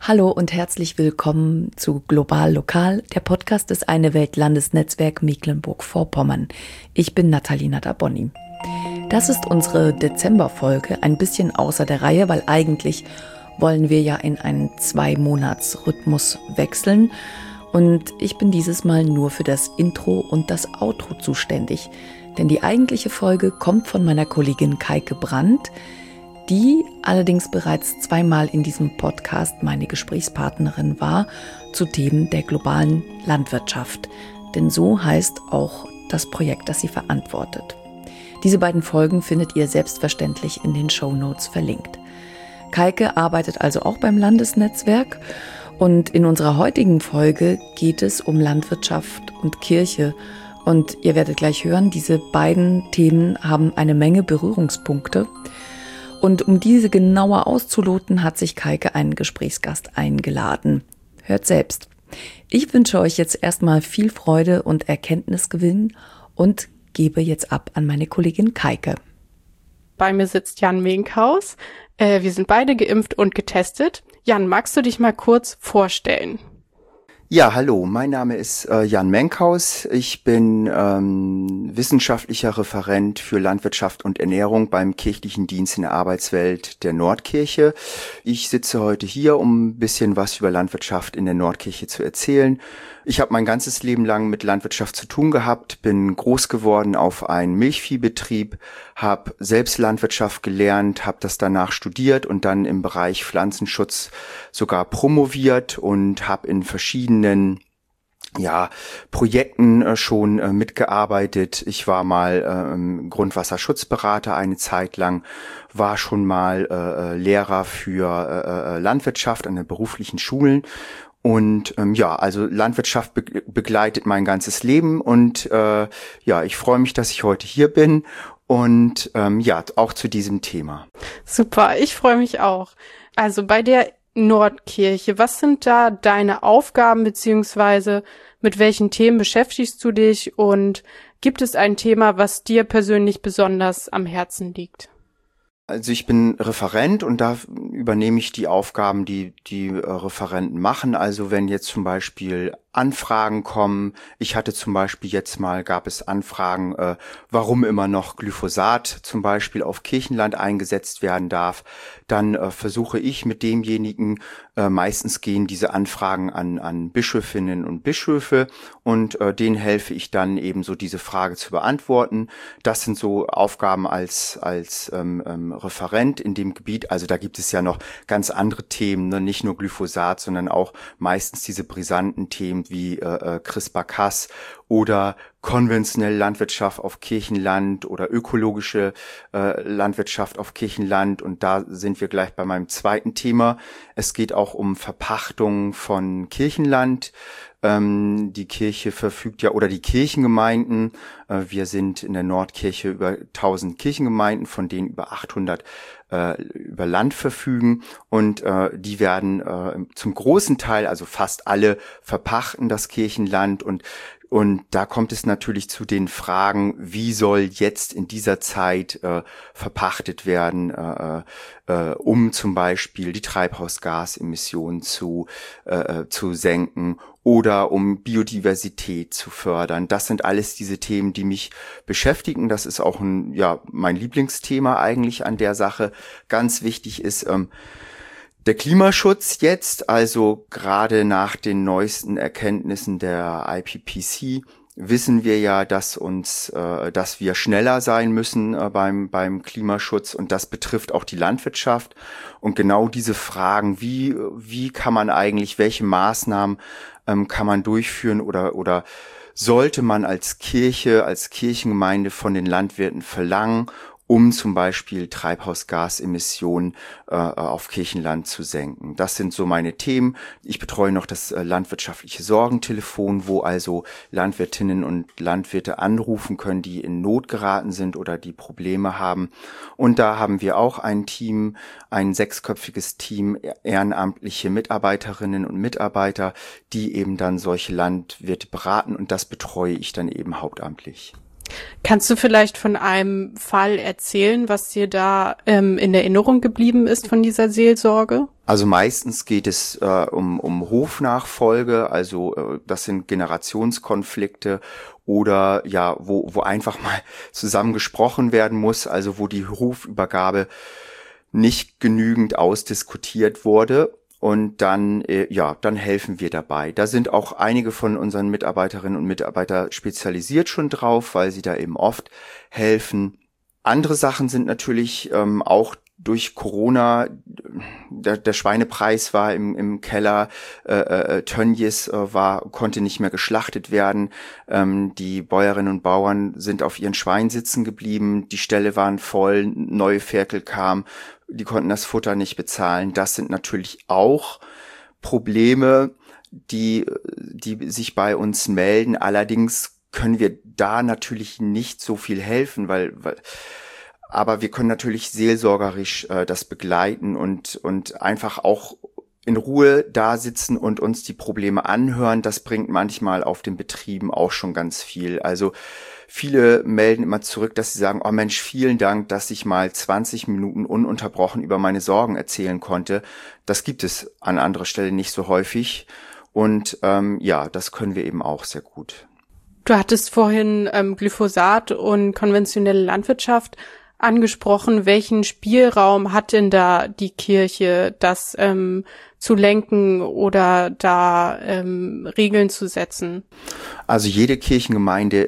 Hallo und herzlich willkommen zu Global Lokal, der Podcast des Eine Welt Landesnetzwerk Mecklenburg-Vorpommern. Ich bin Nathalie Nadabonny. Das ist unsere Dezemberfolge, ein bisschen außer der Reihe, weil eigentlich wollen wir ja in einen 2-Monats-Rhythmus wechseln. Und ich bin dieses Mal nur für das Intro und das Outro zuständig. Denn die eigentliche Folge kommt von meiner Kollegin Kaike Brandt, die allerdings bereits 2-mal in diesem Podcast meine Gesprächspartnerin war zu Themen der globalen Landwirtschaft. Denn so heißt auch das Projekt, das sie verantwortet. Diese beiden Folgen findet ihr selbstverständlich in den Shownotes verlinkt. Kaike arbeitet also auch beim Landesnetzwerk und in unserer heutigen Folge geht es um Landwirtschaft und Kirche. Und ihr werdet gleich hören, diese beiden Themen haben eine Menge Berührungspunkte. Und um diese genauer auszuloten, hat sich Kaike einen Gesprächsgast eingeladen. Hört selbst. Ich wünsche euch jetzt erstmal viel Freude und Erkenntnisgewinn und gebe jetzt ab an meine Kollegin Kaike. Bei mir sitzt Jan Menkhaus. Wir sind beide geimpft und getestet. Jan, magst du dich mal kurz vorstellen? Ja, hallo, mein Name ist Jan Menkhaus. Ich bin wissenschaftlicher Referent für Landwirtschaft und Ernährung beim Kirchlichen Dienst in der Arbeitswelt der Nordkirche. Ich sitze heute hier, um ein bisschen was über Landwirtschaft in der Nordkirche zu erzählen. Ich habe mein ganzes Leben lang mit Landwirtschaft zu tun gehabt, bin groß geworden auf einen Milchviehbetrieb, habe selbst Landwirtschaft gelernt, habe das danach studiert und dann im Bereich Pflanzenschutz sogar promoviert und habe in verschiedenen Projekten schon mitgearbeitet. Ich war mal Grundwasserschutzberater eine Zeit lang, war schon mal Lehrer für Landwirtschaft an den beruflichen Schulen. Und also Landwirtschaft begleitet mein ganzes Leben und ich freue mich, dass ich heute hier bin und auch zu diesem Thema. Super, ich freue mich auch. Also bei der Nordkirche, was sind da deine Aufgaben beziehungsweise mit welchen Themen beschäftigst du dich und gibt es ein Thema, was dir persönlich besonders am Herzen liegt? Also ich bin Referent und da übernehme ich die Aufgaben, die Referenten machen. Also wenn jetzt zum Beispiel Anfragen kommen, ich hatte zum Beispiel gab es Anfragen, warum immer noch Glyphosat zum Beispiel auf Kirchenland eingesetzt werden darf, dann versuche ich mit demjenigen, meistens gehen diese Anfragen an Bischöfinnen und Bischöfe und denen helfe ich dann eben so diese Frage zu beantworten. Das sind so Aufgaben als Referent in dem Gebiet. Also da gibt es ja noch ganz andere Themen, ne? Nicht nur Glyphosat, sondern auch meistens diese brisanten Themen wie CRISPR-Cas oder konventionelle Landwirtschaft auf Kirchenland oder ökologische Landwirtschaft auf Kirchenland. Und da sind wir gleich bei meinem zweiten Thema. Es geht auch um Verpachtung von Kirchenland. Die Kirche verfügt ja, oder die Kirchengemeinden, wir sind in der Nordkirche über 1000 Kirchengemeinden, von denen über 800 über Land verfügen und die werden zum großen Teil, also fast alle, verpachten das Kirchenland und da kommt es natürlich zu den Fragen, wie soll jetzt in dieser Zeit verpachtet werden, um zum Beispiel die Treibhausgasemissionen zu senken oder um Biodiversität zu fördern. Das sind alles diese Themen, die mich beschäftigen. Das ist auch mein Lieblingsthema eigentlich an der Sache. Ganz wichtig ist der Klimaschutz jetzt, also gerade nach den neuesten Erkenntnissen der IPCC wissen wir ja, dass wir schneller sein müssen beim Klimaschutz und das betrifft auch die Landwirtschaft und genau diese Fragen, wie kann man eigentlich, welche Maßnahmen kann man durchführen oder sollte man als Kirche, als Kirchengemeinde von den Landwirten verlangen, um zum Beispiel Treibhausgasemissionen auf Kirchenland zu senken. Das sind so meine Themen. Ich betreue noch das landwirtschaftliche Sorgentelefon, wo also Landwirtinnen und Landwirte anrufen können, die in Not geraten sind oder die Probleme haben. Und da haben wir auch ein Team, ein 6-köpfiges Team, ehrenamtliche Mitarbeiterinnen und Mitarbeiter, die eben dann solche Landwirte beraten und das betreue ich dann eben hauptamtlich. Kannst du vielleicht von einem Fall erzählen, was dir da in Erinnerung geblieben ist von dieser Seelsorge? Also meistens geht es um Hofnachfolge, also das sind Generationskonflikte oder ja, wo einfach mal zusammen gesprochen werden muss, also wo die Hofübergabe nicht genügend ausdiskutiert wurde. Und dann helfen wir dabei. Da sind auch einige von unseren Mitarbeiterinnen und Mitarbeitern spezialisiert schon drauf, weil sie da eben oft helfen. Andere Sachen sind natürlich auch durch Corona, der Schweinepreis war im Keller, Tönnies konnte nicht mehr geschlachtet werden, die Bäuerinnen und Bauern sind auf ihren Schweinen sitzen geblieben, die Ställe waren voll, neue Ferkel kamen, die konnten das Futter nicht bezahlen. Das sind natürlich auch Probleme, die sich bei uns melden. Allerdings können wir da natürlich nicht so viel helfen, aber wir können natürlich seelsorgerisch das begleiten und einfach auch in Ruhe da sitzen und uns die Probleme anhören. Das bringt manchmal auf den Betrieben auch schon ganz viel. Also viele melden immer zurück, dass sie sagen, oh Mensch, vielen Dank, dass ich mal 20 Minuten ununterbrochen über meine Sorgen erzählen konnte. Das gibt es an anderer Stelle nicht so häufig. Und das können wir eben auch sehr gut. Du hattest vorhin Glyphosat und konventionelle Landwirtschaft angesprochen. Welchen Spielraum hat denn da die Kirche, das zu lenken oder da Regeln zu setzen? Also jede Kirchengemeinde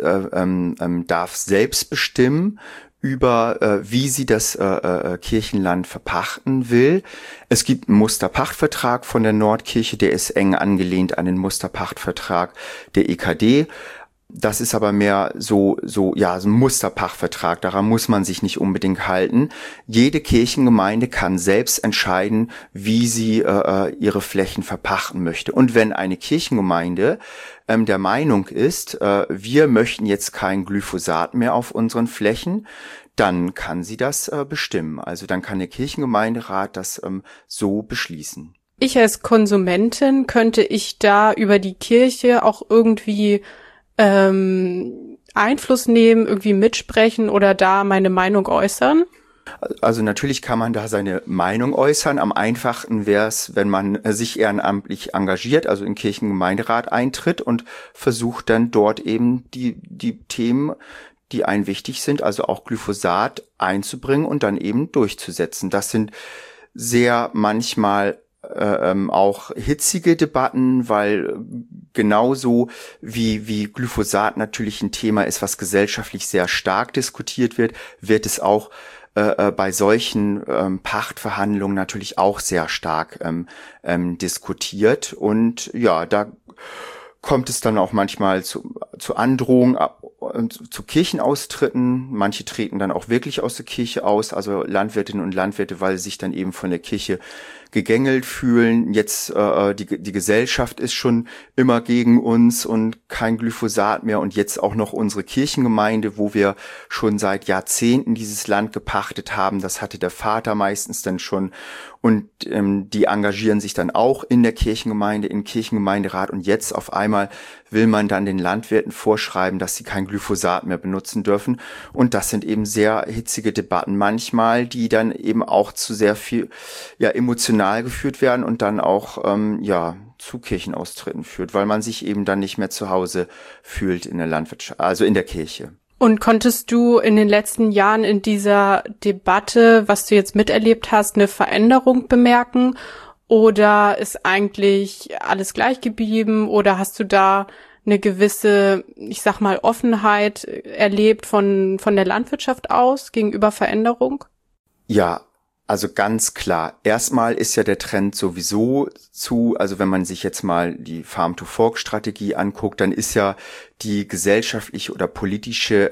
darf selbst bestimmen über wie sie das Kirchenland verpachten will. Es gibt einen Musterpachtvertrag von der Nordkirche, der ist eng angelehnt an den Musterpachtvertrag der EKD. Das ist aber mehr so ein Musterpachtvertrag, daran muss man sich nicht unbedingt halten. Jede Kirchengemeinde kann selbst entscheiden, wie sie ihre Flächen verpachten möchte. Und wenn eine Kirchengemeinde der Meinung ist, wir möchten jetzt kein Glyphosat mehr auf unseren Flächen, dann kann sie das bestimmen. Also dann kann der Kirchengemeinderat das so beschließen. Ich als Konsumentin, könnte ich da über die Kirche auch irgendwie Einfluss nehmen, irgendwie mitsprechen oder da meine Meinung äußern? Also natürlich kann man da seine Meinung äußern. Am einfachsten wäre es, wenn man sich ehrenamtlich engagiert, also in Kirchengemeinderat eintritt und versucht dann dort eben die Themen, die einen wichtig sind, also auch Glyphosat einzubringen und dann eben durchzusetzen. Das sind sehr manchmal auch hitzige Debatten, weil genauso wie Glyphosat natürlich ein Thema ist, was gesellschaftlich sehr stark diskutiert wird, wird es auch bei solchen Pachtverhandlungen natürlich auch sehr stark diskutiert. Und ja, da kommt es dann auch manchmal zu Androhungen, zu Kirchenaustritten. Manche treten dann auch wirklich aus der Kirche aus, also Landwirtinnen und Landwirte, weil sie sich dann eben von der Kirche gegängelt fühlen. Jetzt die Gesellschaft ist schon immer gegen uns und kein Glyphosat mehr und jetzt auch noch unsere Kirchengemeinde, wo wir schon seit Jahrzehnten dieses Land gepachtet haben. Das hatte der Vater meistens dann schon und die engagieren sich dann auch in der Kirchengemeinde, im Kirchengemeinderat und jetzt auf einmal will man dann den Landwirten vorschreiben, dass sie kein Glyphosat mehr benutzen dürfen und das sind eben sehr hitzige Debatten manchmal, die dann eben auch zu sehr viel emotional geführt werden und dann auch zu Kirchenaustritten führt, weil man sich eben dann nicht mehr zu Hause fühlt in der Landwirtschaft, also in der Kirche. Und konntest du in den letzten Jahren in dieser Debatte, was du jetzt miterlebt hast, eine Veränderung bemerken? Oder ist eigentlich alles gleich geblieben? Oder hast du da eine gewisse, ich sag mal, Offenheit erlebt von der Landwirtschaft aus gegenüber Veränderung? Ja, also ganz klar. Erstmal ist ja der Trend sowieso also wenn man sich jetzt mal die Farm-to-Fork-Strategie anguckt, dann ist ja die gesellschaftliche oder politische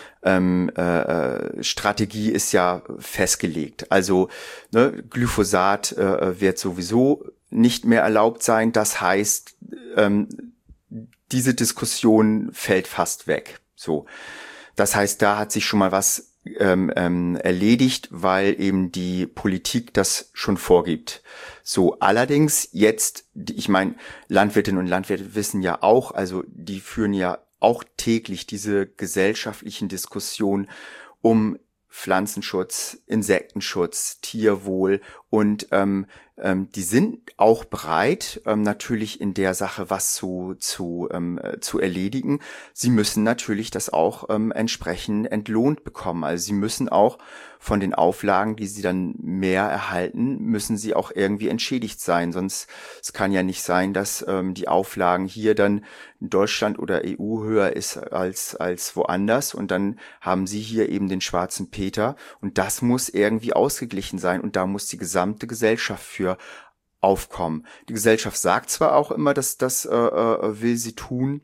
Strategie ist ja festgelegt. Also Glyphosat wird sowieso nicht mehr erlaubt sein. Das heißt, diese Diskussion fällt fast weg. So, das heißt, da hat sich schon mal was erledigt, weil eben die Politik das schon vorgibt. So, allerdings jetzt, ich meine, Landwirtinnen und Landwirte wissen ja auch, also die führen ja auch täglich diese gesellschaftlichen Diskussionen um Pflanzenschutz, Insektenschutz, Tierwohl und die sind auch bereit, natürlich in der Sache was zu erledigen. Sie müssen natürlich das auch entsprechend entlohnt bekommen. Also sie müssen auch von den Auflagen, die sie dann mehr erhalten, müssen sie auch irgendwie entschädigt sein. Sonst, es kann ja nicht sein, dass die Auflagen hier dann in Deutschland oder EU höher ist als woanders und dann haben sie hier eben den schwarzen Peter und das muss irgendwie ausgeglichen sein und da muss die gesamte Gesellschaft für aufkommen. Die Gesellschaft sagt zwar auch immer, dass das will sie tun,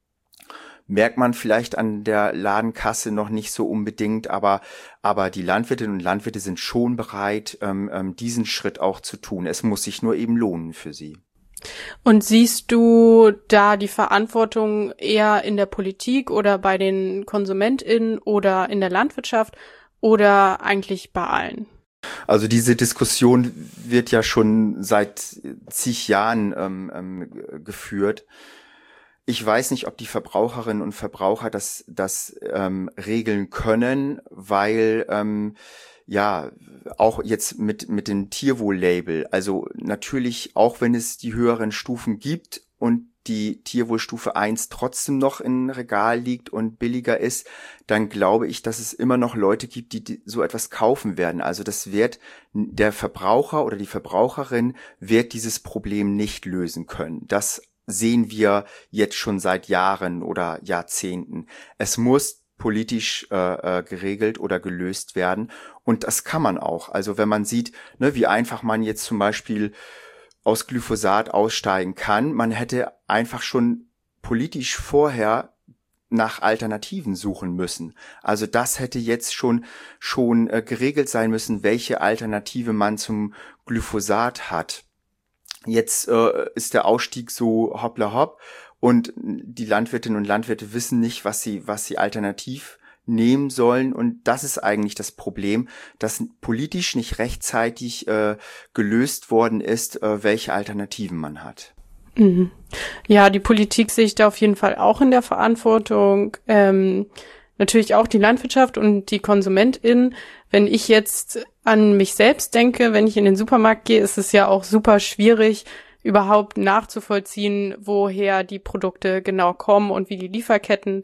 merkt man vielleicht an der Ladenkasse noch nicht so unbedingt, aber die Landwirtinnen und Landwirte sind schon bereit, diesen Schritt auch zu tun. Es muss sich nur eben lohnen für sie. Und siehst du da die Verantwortung eher in der Politik oder bei den KonsumentInnen oder in der Landwirtschaft oder eigentlich bei allen? Also diese Diskussion wird ja schon seit zig Jahren geführt. Ich weiß nicht, ob die Verbraucherinnen und Verbraucher das regeln können, weil ja auch jetzt mit dem Tierwohl-Label, also natürlich auch wenn es die höheren Stufen gibt und die Tierwohlstufe 1 trotzdem noch im Regal liegt und billiger ist, dann glaube ich, dass es immer noch Leute gibt, die so etwas kaufen werden. Also das wird der Verbraucher oder die Verbraucherin wird dieses Problem nicht lösen können. Das sehen wir jetzt schon seit Jahren oder Jahrzehnten. Es muss politisch geregelt oder gelöst werden und das kann man auch. Also wenn man sieht, ne, wie einfach man jetzt zum Beispiel aus Glyphosat aussteigen kann, man hätte einfach schon politisch vorher nach Alternativen suchen müssen. Also das hätte jetzt schon geregelt sein müssen, welche Alternative man zum Glyphosat hat. Jetzt ist der Ausstieg so hoppla hopp und die Landwirtinnen und Landwirte wissen nicht, was sie alternativ nehmen sollen und das ist eigentlich das Problem, dass politisch nicht rechtzeitig gelöst worden ist, welche Alternativen man hat. Mhm. Ja, die Politik sehe ich da auf jeden Fall auch in der Verantwortung. Natürlich auch die Landwirtschaft und die KonsumentInnen. Wenn ich jetzt an mich selbst denke, wenn ich in den Supermarkt gehe, ist es ja auch super schwierig, überhaupt nachzuvollziehen, woher die Produkte genau kommen und wie die Lieferketten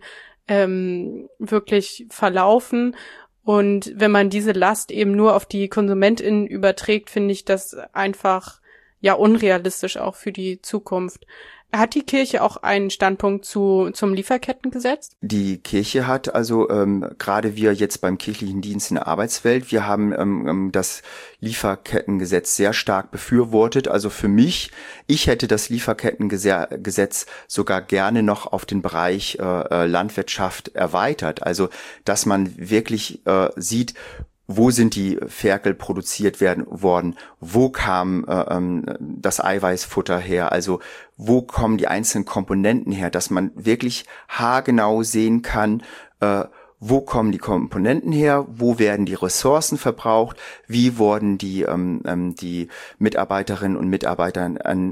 wirklich verlaufen. Und wenn man diese Last eben nur auf die KonsumentInnen überträgt, finde ich das einfach ja unrealistisch auch für die Zukunft. Hat die Kirche auch einen Standpunkt zum Lieferkettengesetz? Die Kirche hat also gerade wir jetzt beim kirchlichen Dienst in der Arbeitswelt, wir haben das Lieferkettengesetz sehr stark befürwortet. Also für mich, ich hätte das Lieferkettengesetz sogar gerne noch auf den Bereich Landwirtschaft erweitert. Also dass man wirklich sieht, wo sind die Ferkel produziert worden? Wo kam das Eiweißfutter her? Also wo kommen die einzelnen Komponenten her? Dass man wirklich haargenau sehen kann, wo kommen die Komponenten her? Wo werden die Ressourcen verbraucht? Wie wurden die Mitarbeiterinnen und Mitarbeiter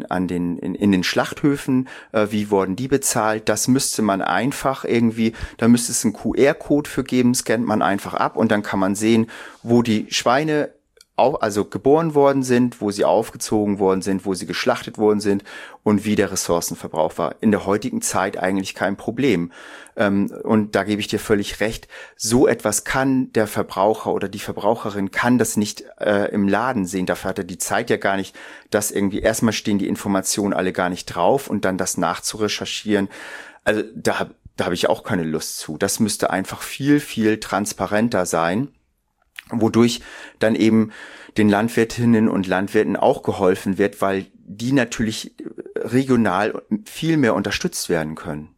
in den Schlachthöfen? Wie wurden die bezahlt? Das müsste man einfach irgendwie, da müsste es einen QR-Code für geben, scannt man einfach ab und dann kann man sehen, wo die Schweine also geboren worden sind, wo sie aufgezogen worden sind, wo sie geschlachtet worden sind und wie der Ressourcenverbrauch war. In der heutigen Zeit eigentlich kein Problem. Und da gebe ich dir völlig recht. So etwas kann der Verbraucher oder die Verbraucherin kann das nicht im Laden sehen. Dafür hat er die Zeit ja gar nicht, dass irgendwie erstmal stehen die Informationen alle gar nicht drauf und dann das nachzurecherchieren. Also da habe ich auch keine Lust zu. Das müsste einfach viel, viel transparenter sein, wodurch dann eben den Landwirtinnen und Landwirten auch geholfen wird, weil die natürlich regional viel mehr unterstützt werden können.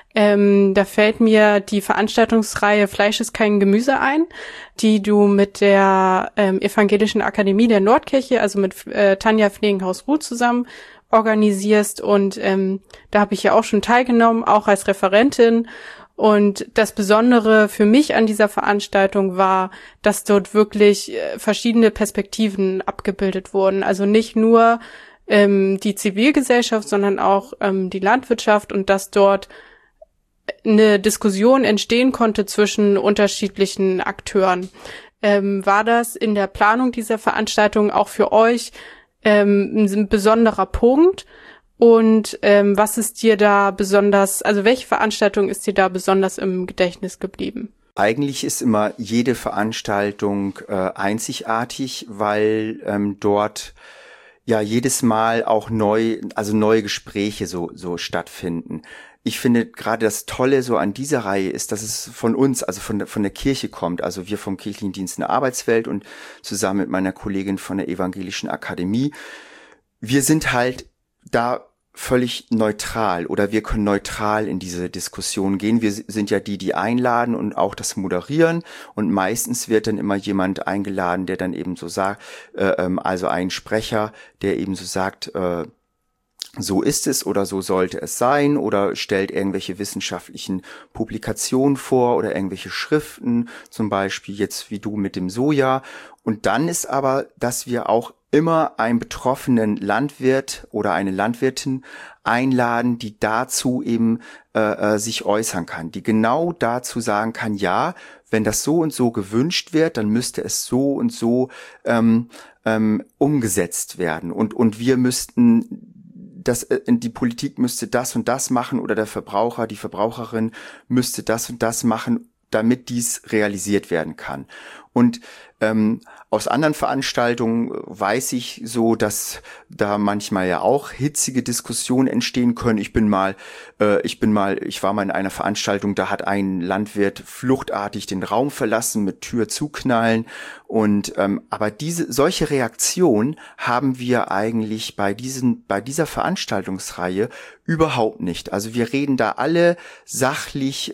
Da fällt mir die Veranstaltungsreihe Fleisch ist kein Gemüse ein, die du mit der Evangelischen Akademie der Nordkirche, also mit Tanja Pflegenhaus-Ruh zusammen organisierst. Und da habe ich ja auch schon teilgenommen, auch als Referentin. Und das Besondere für mich an dieser Veranstaltung war, dass dort wirklich verschiedene Perspektiven abgebildet wurden. Also nicht nur die Zivilgesellschaft, sondern auch die Landwirtschaft und dass dort eine Diskussion entstehen konnte zwischen unterschiedlichen Akteuren. War das in der Planung dieser Veranstaltung auch für euch ein besonderer Punkt? Und was ist dir da besonders, also welche Veranstaltung ist dir da besonders im Gedächtnis geblieben? Eigentlich ist immer jede Veranstaltung einzigartig, weil dort ja jedes Mal auch neue Gespräche so stattfinden. Ich finde gerade das Tolle so an dieser Reihe ist, dass es von uns, also von der Kirche kommt, also wir vom Kirchlichen Dienst in der Arbeitswelt und zusammen mit meiner Kollegin von der Evangelischen Akademie. Wir sind halt da völlig neutral oder wir können neutral in diese Diskussion gehen. Wir sind ja die einladen und auch das moderieren und meistens wird dann immer jemand eingeladen, der dann eben so sagt, also ein Sprecher, der eben so sagt, so ist es oder so sollte es sein oder stellt irgendwelche wissenschaftlichen Publikationen vor oder irgendwelche Schriften, zum Beispiel jetzt wie du mit dem Soja. Und dann ist aber, dass wir auch immer einen betroffenen Landwirt oder eine Landwirtin einladen, die dazu eben sich äußern kann, die genau dazu sagen kann, ja, wenn das so und so gewünscht wird, dann müsste es so und so umgesetzt werden und wir müssten die Politik müsste das und das machen oder der Verbraucher, die Verbraucherin müsste das und das machen, damit dies realisiert werden kann. Und aus anderen Veranstaltungen weiß ich so, dass da manchmal ja auch hitzige Diskussionen entstehen können. Ich war mal in einer Veranstaltung, da hat ein Landwirt fluchtartig den Raum verlassen mit Tür zuknallen und aber solche Reaktionen haben wir eigentlich bei dieser Veranstaltungsreihe überhaupt nicht. Also wir reden da alle sachlich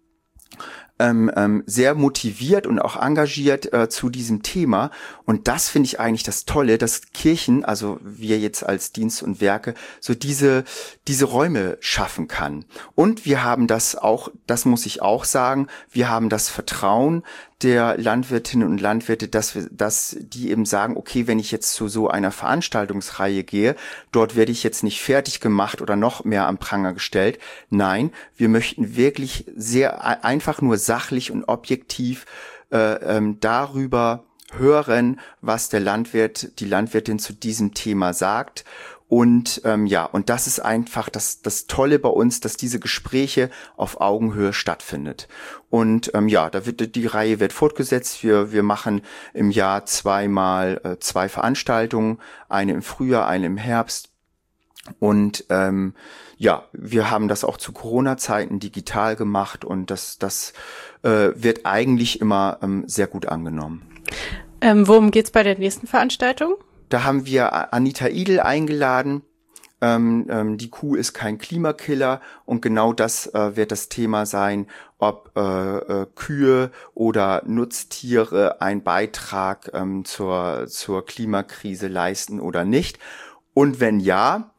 sehr motiviert und auch engagiert zu diesem Thema. Und das finde ich eigentlich das Tolle, dass Kirchen, also wir jetzt als Dienst und Werke, so diese Räume schaffen kann. Und wir haben das auch, das muss ich auch sagen, wir haben das Vertrauen der Landwirtinnen und Landwirte, dass die eben sagen, okay, wenn ich jetzt zu so einer Veranstaltungsreihe gehe, dort werde ich jetzt nicht fertig gemacht oder noch mehr am Pranger gestellt. Nein, wir möchten wirklich sehr einfach nur sachlich und objektiv darüber hören, was der Landwirt, die Landwirtin zu diesem Thema sagt. Und und das ist einfach das Tolle bei uns, dass diese Gespräche auf Augenhöhe stattfindet. Und die Reihe wird fortgesetzt. Wir machen im Jahr zweimal 2 Veranstaltungen, eine im Frühjahr, eine im Herbst. Und wir haben das auch zu Corona-Zeiten digital gemacht und das wird eigentlich immer sehr gut angenommen. Worum geht's bei der nächsten Veranstaltung? Da haben wir Anita Idel eingeladen. Die Kuh ist kein Klimakiller und genau das wird das Thema sein, ob Kühe oder Nutztiere einen Beitrag zur Klimakrise leisten oder nicht. Und wenn ja,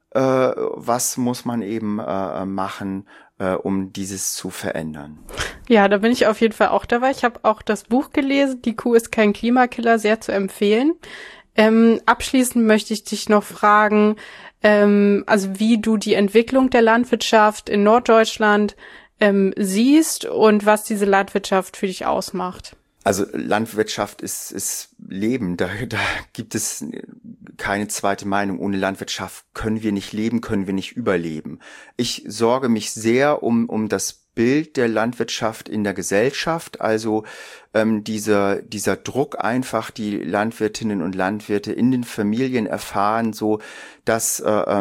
was muss man eben machen, um dieses zu verändern? Ja, da bin ich auf jeden Fall auch dabei. Ich habe auch das Buch gelesen, Die Kuh ist kein Klimakiller, sehr zu empfehlen. Abschließend möchte ich dich noch fragen, also wie du die Entwicklung der Landwirtschaft in Norddeutschland siehst und was diese Landwirtschaft für dich ausmacht. Also Landwirtschaft ist Leben, da gibt es keine zweite Meinung. Ohne Landwirtschaft können wir nicht leben, können wir nicht überleben. Ich sorge mich sehr um das Bild der Landwirtschaft in der Gesellschaft, also dieser Druck einfach, die Landwirtinnen und Landwirte in den Familien erfahren, so das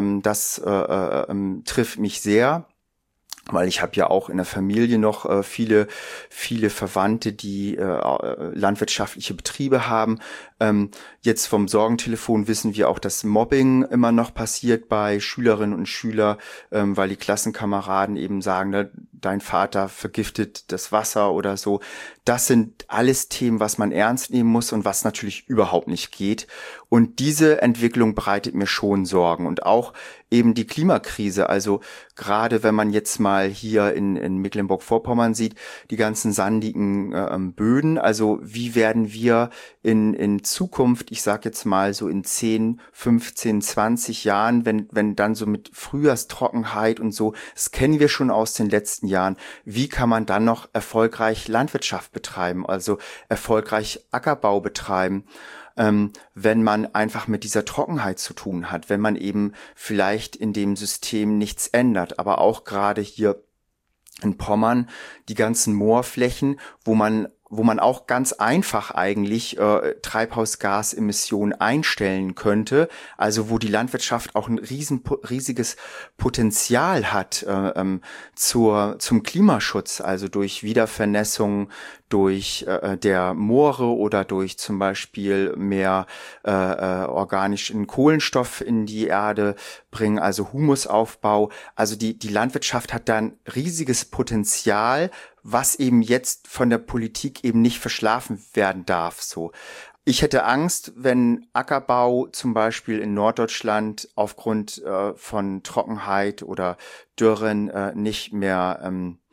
trifft mich sehr. Weil ich habe ja auch in der Familie noch viele Verwandte, die landwirtschaftliche Betriebe haben. Jetzt vom Sorgentelefon wissen wir auch, dass Mobbing immer noch passiert bei Schülerinnen und Schülern, weil die Klassenkameraden eben sagen, ne, dein Vater vergiftet das Wasser oder so. Das sind alles Themen, was man ernst nehmen muss und was natürlich überhaupt nicht geht. Und diese Entwicklung bereitet mir schon Sorgen. Und auch eben die Klimakrise, also gerade wenn man jetzt mal hier in Mecklenburg-Vorpommern sieht, die ganzen sandigen Böden, also wie werden wir in Zukunft, ich sag jetzt mal so in 10, 15, 20 Jahren, wenn dann so mit Frühjahrstrockenheit und so, das kennen wir schon aus den letzten Jahren, wie kann man dann noch erfolgreich Landwirtschaft betreiben, also erfolgreich Ackerbau betreiben, wenn man einfach mit dieser Trockenheit zu tun hat, wenn man eben vielleicht in dem System nichts ändert, aber auch gerade hier in Pommern die ganzen Moorflächen, wo man auch ganz einfach eigentlich Treibhausgasemissionen einstellen könnte, also wo die Landwirtschaft auch ein riesiges Potenzial hat zum Klimaschutz, also durch Wiedervernässung, durch der Moore oder durch zum Beispiel mehr organischen Kohlenstoff in die Erde bringen, also Humusaufbau. Also die Landwirtschaft hat da ein riesiges Potenzial, was eben jetzt von der Politik eben nicht verschlafen werden darf, so. Ich hätte Angst, wenn Ackerbau zum Beispiel in Norddeutschland aufgrund von Trockenheit oder Dürren nicht mehr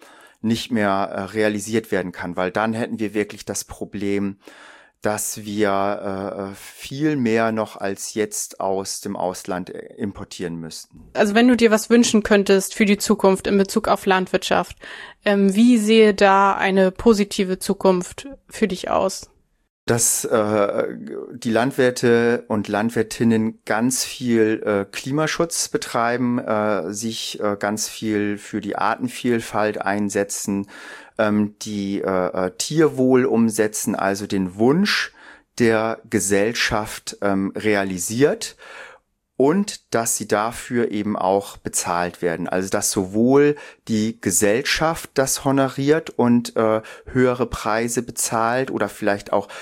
realisiert werden kann, weil dann hätten wir wirklich das Problem, dass wir viel mehr noch als jetzt aus dem Ausland importieren müssten. Also wenn du dir was wünschen könntest für die Zukunft in Bezug auf Landwirtschaft, wie sehe da eine positive Zukunft für dich aus? Dass die Landwirte und Landwirtinnen ganz viel Klimaschutz betreiben, sich ganz viel für die Artenvielfalt einsetzen, die Tierwohl umsetzen, also den Wunsch der Gesellschaft realisiert und dass sie dafür eben auch bezahlt werden. Also dass sowohl die Gesellschaft das honoriert und höhere Preise bezahlt oder vielleicht auch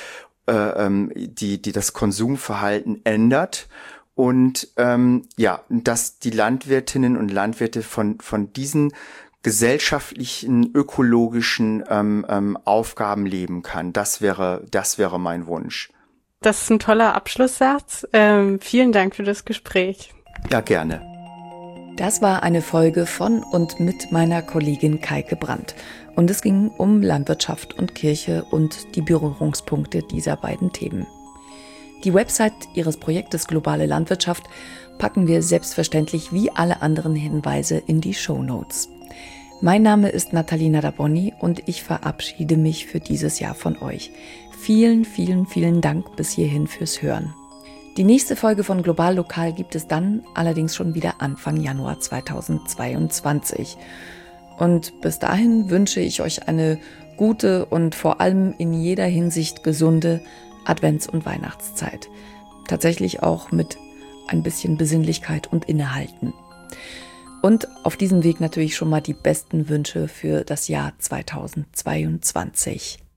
die das Konsumverhalten ändert und dass die Landwirtinnen und Landwirte von diesen gesellschaftlichen, ökologischen Aufgaben leben kann. Das wäre mein Wunsch. Das ist ein toller Abschlusssatz. Vielen Dank für das Gespräch. Ja, gerne. Das war eine Folge von und mit meiner Kollegin Kaike Brandt. Und es ging um Landwirtschaft und Kirche und die Berührungspunkte dieser beiden Themen. Die Website ihres Projektes Globale Landwirtschaft packen wir selbstverständlich wie alle anderen Hinweise in die Shownotes. Mein Name ist Nathalie Nadabonny und ich verabschiede mich für dieses Jahr von euch. Vielen, vielen, vielen Dank bis hierhin fürs Hören. Die nächste Folge von Global Lokal gibt es dann allerdings schon wieder Anfang Januar 2022. Und bis dahin wünsche ich euch eine gute und vor allem in jeder Hinsicht gesunde Advents- und Weihnachtszeit. Tatsächlich auch mit ein bisschen Besinnlichkeit und Innehalten. Und auf diesem Weg natürlich schon mal die besten Wünsche für das Jahr 2022.